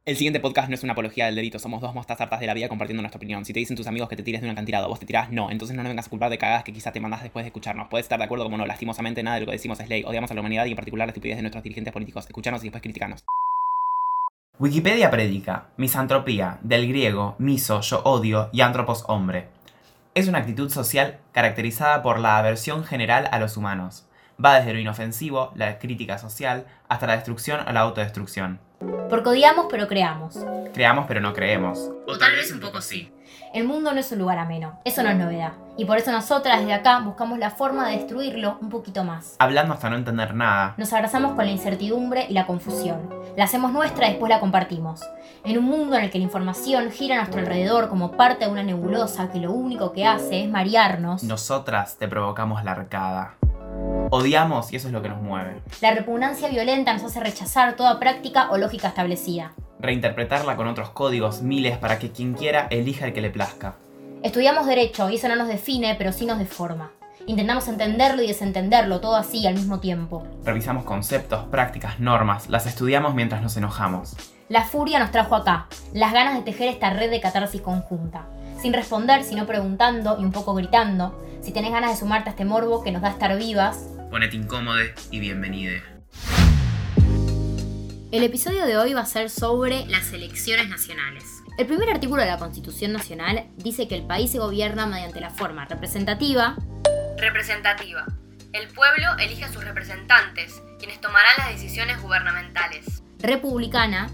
El siguiente podcast no es una apología del delito, somos dos mostas hartas de la vida compartiendo nuestra opinión. Si te dicen tus amigos que te tires de un acantilado, vos te tirás, no, entonces no nos vengas a culpar de cagadas que quizá te mandás después de escucharnos. Puedes estar de acuerdo como no, lastimosamente nada de lo que decimos es ley, odiamos a la humanidad y en particular la estupidez de nuestros dirigentes políticos. Escuchanos y después criticanos. Wikipedia predica misantropía, del griego miso, yo odio, y antropos, hombre. Es una actitud social caracterizada por la aversión general a los humanos. Va desde lo inofensivo, la crítica social, hasta la destrucción o la autodestrucción. Porque odiamos pero creamos. Creamos pero no creemos. O tal vez un poco sí. El mundo no es un lugar ameno, eso no es novedad. Y por eso nosotras desde acá buscamos la forma de destruirlo un poquito más. Hablando hasta no entender nada. Nos abrazamos con la incertidumbre y la confusión. La hacemos nuestra y después la compartimos. En un mundo en el que la información gira a nuestro alrededor como parte de una nebulosa que lo único que hace es marearnos. Nosotras te provocamos la arcada. Odiamos y eso es lo que nos mueve. La repugnancia violenta nos hace rechazar toda práctica o lógica establecida. Reinterpretarla con otros códigos, miles, para que quien quiera elija el que le plazca. Estudiamos Derecho y eso no nos define, pero sí nos deforma. Intentamos entenderlo y desentenderlo, todo así al mismo tiempo. Revisamos conceptos, prácticas, normas, las estudiamos mientras nos enojamos. La furia nos trajo acá, las ganas de tejer esta red de catarsis conjunta. Sin responder, sino preguntando y un poco gritando. Si tenés ganas de sumarte a este morbo que nos da estar vivas, ponete incómode y bienvenide. El episodio de hoy va a ser sobre las elecciones nacionales. El primer artículo de la Constitución Nacional dice que el país se gobierna mediante la forma representativa. El pueblo elige a sus representantes, quienes tomarán las decisiones gubernamentales. Republicana.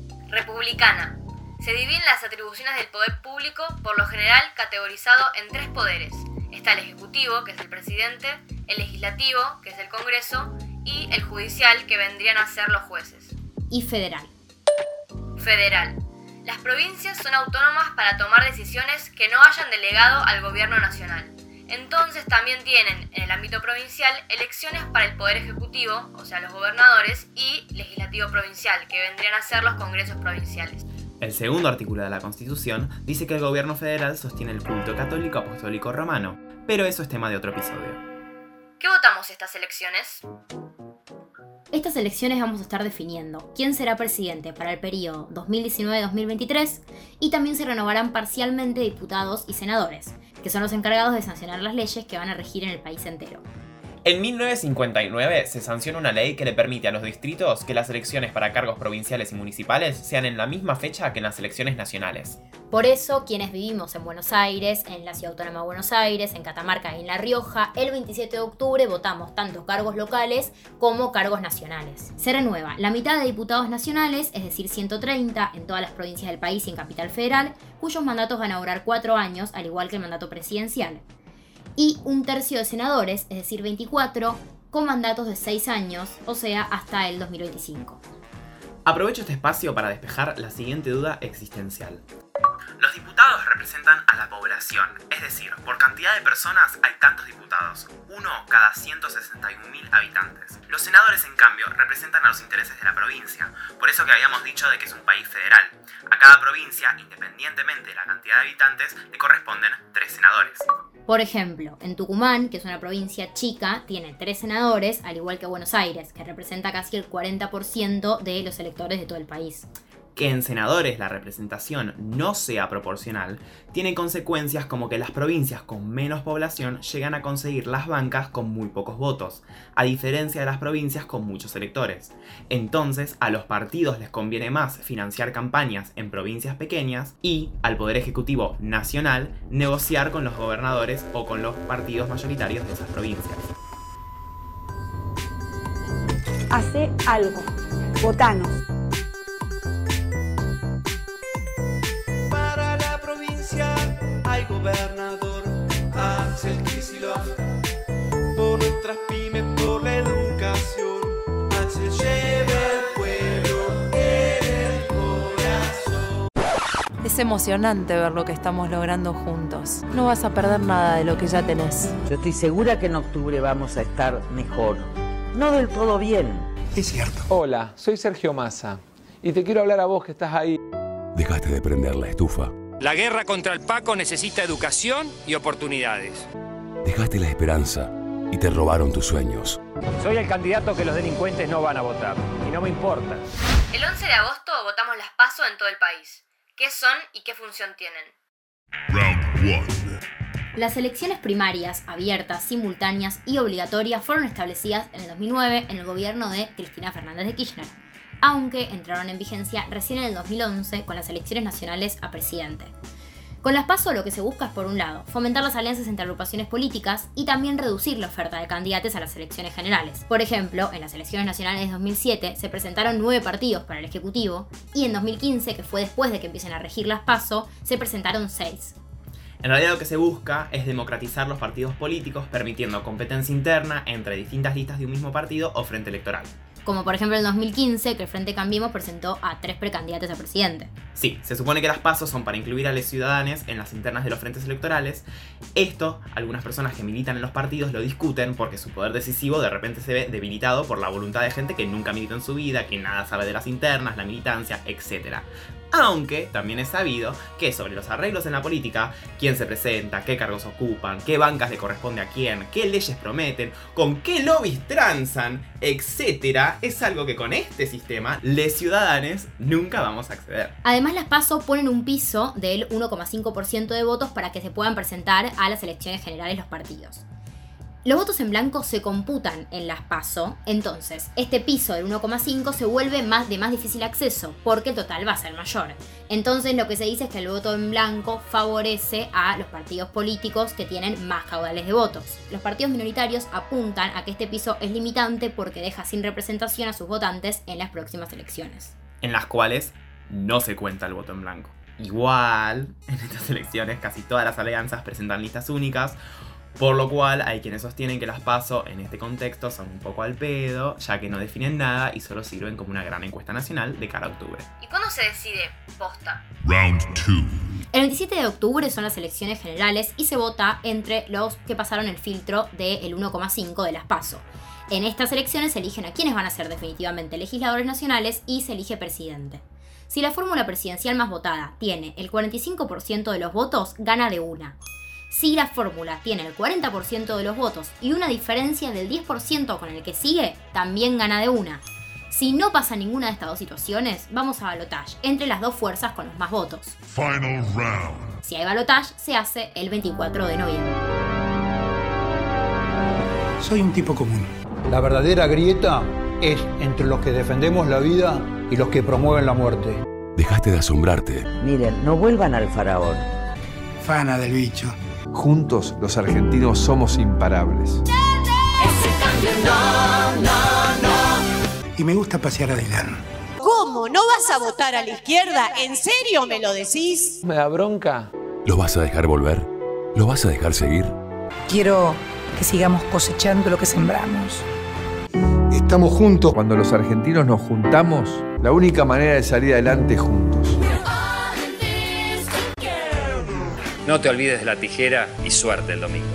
Se dividen las atribuciones del poder público, por lo general categorizado en tres poderes. Está el Ejecutivo, que es el presidente, el Legislativo, que es el Congreso, y el Judicial, que vendrían a ser los jueces. Y Federal. Las provincias son autónomas para tomar decisiones que no hayan delegado al gobierno nacional. Entonces también tienen, en el ámbito provincial, elecciones para el Poder Ejecutivo, o sea los gobernadores, y Legislativo Provincial, que vendrían a ser los congresos provinciales. El segundo artículo de la Constitución dice que el gobierno federal sostiene el culto católico apostólico romano, pero eso es tema de otro episodio. ¿Qué votamos estas elecciones? Estas elecciones vamos a estar definiendo quién será presidente para el periodo 2019-2023 y también se renovarán parcialmente diputados y senadores, que son los encargados de sancionar las leyes que van a regir en el país entero. En 1959 se sanciona una ley que le permite a los distritos que las elecciones para cargos provinciales y municipales sean en la misma fecha que en las elecciones nacionales. Por eso, quienes vivimos en Buenos Aires, en la Ciudad Autónoma de Buenos Aires, en Catamarca y en La Rioja, el 27 de octubre votamos tanto cargos locales como cargos nacionales. Se renueva la mitad de diputados nacionales, es decir, 130 en todas las provincias del país y en Capital Federal, cuyos mandatos van a durar 4 años, al igual que el mandato presidencial. Y un tercio de senadores, es decir, 24, con mandatos de 6 años, o sea, hasta el 2025. Aprovecho este espacio para despejar la siguiente duda existencial. Los diputados representan a la población, es decir, por cantidad de personas hay tantos diputados, uno cada 161.000 habitantes. Los senadores, en cambio, representan a los intereses de la provincia, por eso que habíamos dicho de que es un país federal. A cada provincia, independientemente de la cantidad de habitantes, le corresponden 3 senadores. Por ejemplo, en Tucumán, que es una provincia chica, tiene 3 senadores, al igual que Buenos Aires, que representa casi el 40% de los electores de todo el país. Que en senadores la representación no sea proporcional tiene consecuencias como que las provincias con menos población llegan a conseguir las bancas con muy pocos votos, a diferencia de las provincias con muchos electores. Entonces, a los partidos les conviene más financiar campañas en provincias pequeñas y al Poder Ejecutivo Nacional negociar con los gobernadores o con los partidos mayoritarios de esas provincias. Hace algo. Votanos. Hay gobernador Axel Kicillof, por nuestras pymes, por la educación. Axel lleva el pueblo en el corazón. Es emocionante ver lo que estamos logrando juntos. No vas a perder nada de lo que ya tenés. Yo estoy segura que en octubre vamos a estar mejor. No del todo bien. Es cierto. Hola, soy Sergio Massa y te quiero hablar a vos que estás ahí. Dejaste de prender la estufa. La guerra contra el Paco necesita educación y oportunidades. Dejaste la esperanza. y te robaron tus sueños. Soy el candidato que los delincuentes no van a votar. Y no me importa. El 11 de agosto votamos las PASO en todo el país. ¿Qué son y qué función tienen? Round 1. Las elecciones primarias, abiertas, simultáneas y obligatorias fueron establecidas en el 2009 en el gobierno de Cristina Fernández de Kirchner, aunque entraron en vigencia recién en el 2011 con las elecciones nacionales a presidente. Con las PASO lo que se busca es, por un lado, fomentar las alianzas entre agrupaciones políticas y también reducir la oferta de candidatos a las elecciones generales. Por ejemplo, en las elecciones nacionales de 2007 se presentaron 9 partidos para el Ejecutivo y en 2015, que fue después de que empiecen a regir las PASO, se presentaron 6. En realidad lo que se busca es democratizar los partidos políticos, permitiendo competencia interna entre distintas listas de un mismo partido o frente electoral. Como por ejemplo en 2015, que el Frente Cambiemos presentó a 3 precandidatos a presidente. Sí, se supone que las PASO son para incluir a los ciudadanos en las internas de los frentes electorales. Esto, algunas personas que militan en los partidos lo discuten porque su poder decisivo de repente se ve debilitado por la voluntad de gente que nunca militó en su vida, que nada sabe de las internas, la militancia, etc. Aunque también es sabido que sobre los arreglos en la política, quién se presenta, qué cargos ocupan, qué bancas le corresponde a quién, qué leyes prometen, con qué lobbies transan, etc., es algo que con este sistema, les ciudadanos nunca vamos a acceder. Además, las PASO ponen un piso del 1,5% de votos para que se puedan presentar a las elecciones generales los partidos. Los votos en blanco se computan en las PASO, entonces este piso del 1,5 se vuelve de más difícil acceso, porque el total va a ser mayor. Entonces lo que se dice es que el voto en blanco favorece a los partidos políticos que tienen más caudales de votos. Los partidos minoritarios apuntan a que este piso es limitante porque deja sin representación a sus votantes en las próximas elecciones. En las cuales no se cuenta el voto en blanco. Igual, en estas elecciones casi todas las alianzas presentan listas únicas, por lo cual hay quienes sostienen que las PASO en este contexto son un poco al pedo, ya que no definen nada y solo sirven como una gran encuesta nacional de cara a octubre. ¿Y cuándo se decide posta? Round 2. El 27 de octubre son las elecciones generales y se vota entre los que pasaron el filtro del 1,5 de las PASO. En estas elecciones se eligen a quienes van a ser definitivamente legisladores nacionales y se elige presidente. Si la fórmula presidencial más votada tiene el 45% de los votos, gana de una. Si la fórmula tiene el 40% de los votos y una diferencia del 10% con el que sigue, también gana de una. Si no pasa ninguna de estas dos situaciones, vamos a balotaje entre las dos fuerzas con los más votos. Final round. Si hay balotaje, se hace el 24 de noviembre. Soy un tipo común. La verdadera grieta es entre los que defendemos la vida y los que promueven la muerte. Dejaste de asombrarte. Miren, no vuelvan al faraón. Fana del bicho. Juntos, los argentinos somos imparables. Y me gusta pasear a Dylan. ¿Cómo? ¿No vas a votar a la izquierda? ¿En serio me lo decís? ¿Me da bronca? ¿Lo vas a dejar volver? ¿Lo vas a dejar seguir? Quiero que sigamos cosechando lo que sembramos. Estamos juntos. Cuando los argentinos nos juntamos, la única manera de salir adelante es juntos. No te olvides de la tijera y suerte el domingo.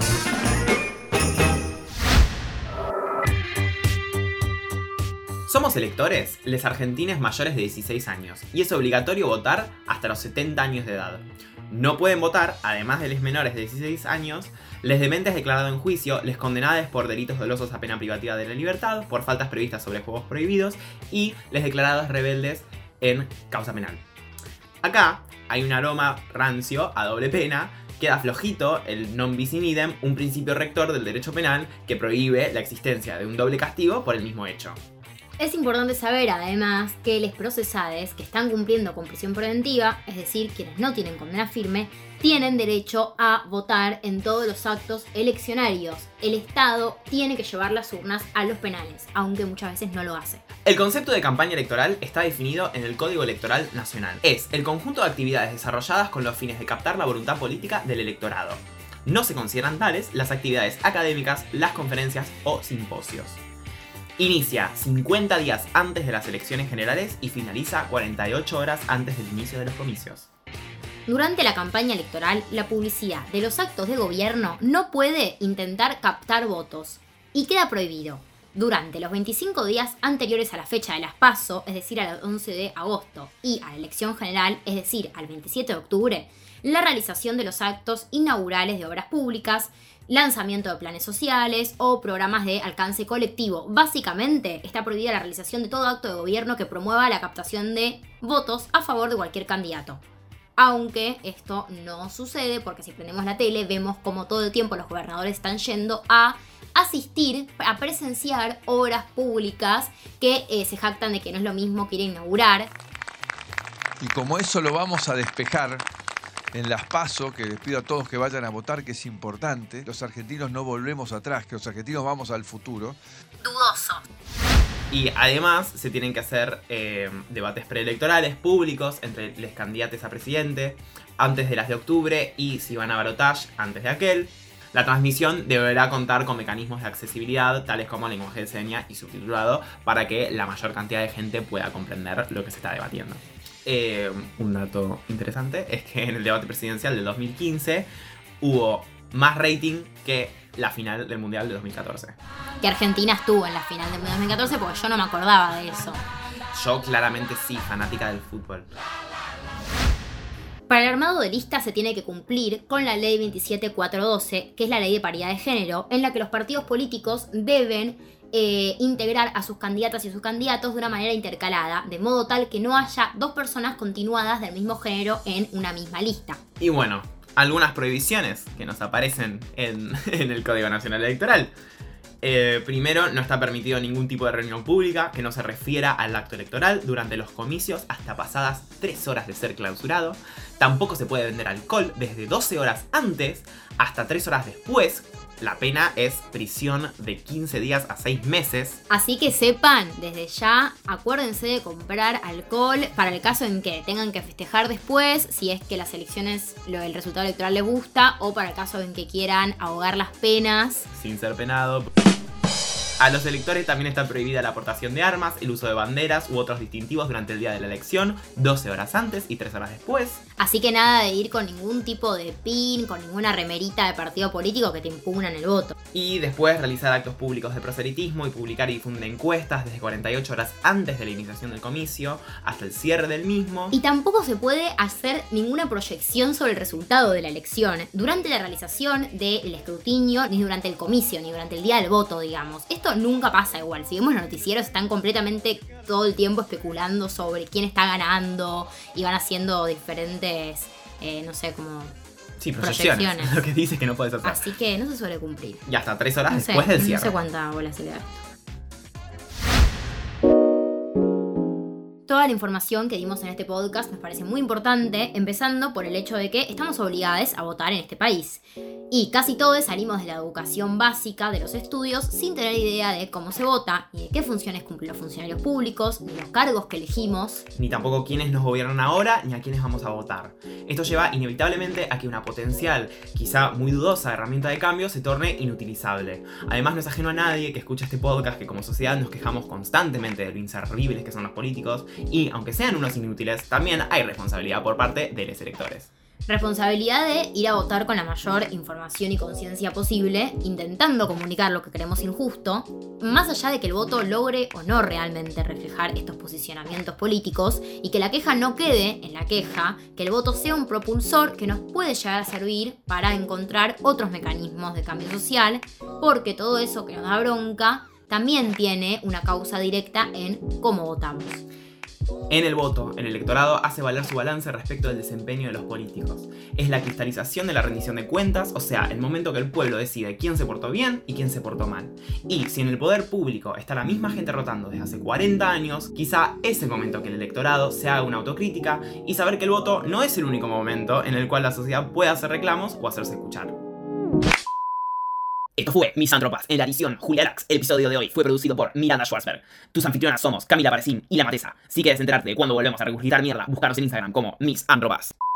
Somos electores, les argentines mayores de 16 años, y es obligatorio votar hasta los 70 años de edad. No pueden votar, además de les menores de 16 años, les dementes declarados en juicio, les condenades por delitos dolosos a pena privativa de la libertad, por faltas previstas sobre juegos prohibidos, y les declarados rebeldes en causa penal. Acá hay un aroma rancio a doble pena, queda flojito el non bis in idem, un principio rector del derecho penal que prohíbe la existencia de un doble castigo por el mismo hecho. Es importante saber, además, que los procesades que están cumpliendo con prisión preventiva, es decir, quienes no tienen condena firme, tienen derecho a votar en todos los actos eleccionarios. El Estado tiene que llevar las urnas a los penales, aunque muchas veces no lo hace. El concepto de campaña electoral está definido en el Código Electoral Nacional. Es el conjunto de actividades desarrolladas con los fines de captar la voluntad política del electorado. No se consideran tales las actividades académicas, las conferencias o simposios. Inicia 50 días antes de las elecciones generales y finaliza 48 horas antes del inicio de los comicios. Durante la campaña electoral, la publicidad de los actos de gobierno no puede intentar captar votos y queda prohibido. Durante los 25 días anteriores a la fecha de las PASO, es decir, al 11 de agosto, y a la elección general, es decir, al 27 de octubre, la realización de los actos inaugurales de obras públicas, lanzamiento de planes sociales o programas de alcance colectivo. Básicamente está prohibida la realización de todo acto de gobierno que promueva la captación de votos a favor de cualquier candidato. Aunque esto no sucede porque si prendemos la tele vemos como todo el tiempo los gobernadores están yendo a asistir, a presenciar obras públicas que se jactan de que no es lo mismo que ir a inaugurar. Y como eso lo vamos a despejar en las PASO, que les pido a todos que vayan a votar, que es importante, los argentinos no volvemos atrás, que los argentinos vamos al futuro. Dudoso. Y además se tienen que hacer debates preelectorales públicos entre los candidatos a presidente antes de las de octubre y si van a balotage antes de aquel. La transmisión deberá contar con mecanismos de accesibilidad tales como lenguaje de señas y subtitulado para que la mayor cantidad de gente pueda comprender lo que se está debatiendo. Un dato interesante es que en el debate presidencial del 2015 hubo más rating que la final del Mundial de 2014. Que Argentina estuvo en la final del Mundial de 2014 porque yo no me acordaba de eso. Yo claramente sí, fanática del fútbol. Para el armado de listas se tiene que cumplir con la ley 27412, que es la ley de paridad de género, en la que los partidos políticos deben integrar a sus candidatas y sus candidatos de una manera intercalada, de modo tal que no haya dos personas continuadas del mismo género en una misma lista. Y bueno, algunas prohibiciones que nos aparecen en el Código Nacional Electoral. Primero, no está permitido ningún tipo de reunión pública que no se refiera al acto electoral durante los comicios hasta pasadas 3 horas de ser clausurado. Tampoco se puede vender alcohol desde 12 horas antes hasta 3 horas después. La pena es prisión de 15 días a 6 meses. Así que sepan, desde ya, acuérdense de comprar alcohol para el caso en que tengan que festejar después, si es que las elecciones, el resultado electoral les gusta, o para el caso en que quieran ahogar las penas. Sin ser penado. A los electores también está prohibida la aportación de armas, el uso de banderas u otros distintivos durante el día de la elección, 12 horas antes y 3 horas después. Así que nada de ir con ningún tipo de pin, con ninguna remerita de partido político que te impugnan el voto. Y después realizar actos públicos de proselitismo y publicar y difundir encuestas desde 48 horas antes de la iniciación del comicio hasta el cierre del mismo. Y tampoco se puede hacer ninguna proyección sobre el resultado de la elección durante la realización del escrutinio, ni durante el comicio, ni durante el día del voto, digamos. Esto nunca pasa igual. Si vemos los noticieros, están completamente todo el tiempo especulando sobre quién está ganando y van haciendo diferentes, no sé, como... Sí, proyecciones. Lo que dices que no puedes hacer. Así que no se suele cumplir. Y hasta 3 horas después del cierre. No sé cuánta bola se le da esto. Toda la información que dimos en este podcast nos parece muy importante, empezando por el hecho de que estamos obligados a votar en este país. Y casi todos salimos de la educación básica de los estudios sin tener idea de cómo se vota, ni de qué funciones cumplen los funcionarios públicos, ni los cargos que elegimos. Ni tampoco quiénes nos gobiernan ahora, ni a quiénes vamos a votar. Esto lleva inevitablemente a que una potencial, quizá muy dudosa herramienta de cambio se torne inutilizable. Además no es ajeno a nadie que escucha este podcast que como sociedad nos quejamos constantemente de lo inservibles que son los políticos y, aunque sean unos inútiles, también hay responsabilidad por parte de los electores. Responsabilidad de ir a votar con la mayor información y conciencia posible, intentando comunicar lo que creemos injusto, más allá de que el voto logre o no realmente reflejar estos posicionamientos políticos y que la queja no quede en la queja, que el voto sea un propulsor que nos puede llegar a servir para encontrar otros mecanismos de cambio social, porque todo eso que nos da bronca también tiene una causa directa en cómo votamos. En el voto, el electorado hace valer su balance respecto del desempeño de los políticos. Es la cristalización de la rendición de cuentas, o sea, el momento que el pueblo decide quién se portó bien y quién se portó mal. Y si en el poder público está la misma gente rotando desde hace 40 años, quizá es el momento que el electorado se haga una autocrítica y saber que el voto no es el único momento en el cual la sociedad puede hacer reclamos o hacerse escuchar. Esto fue Misántropas, en la edición Julia Lax. El episodio de hoy fue producido por Miranda Schwarzberg. Tus anfitrionas somos Camila Parecín y La Matesa. Si quieres enterarte de cuando volvemos a regurgitar mierda, buscarnos en Instagram como Misántropas.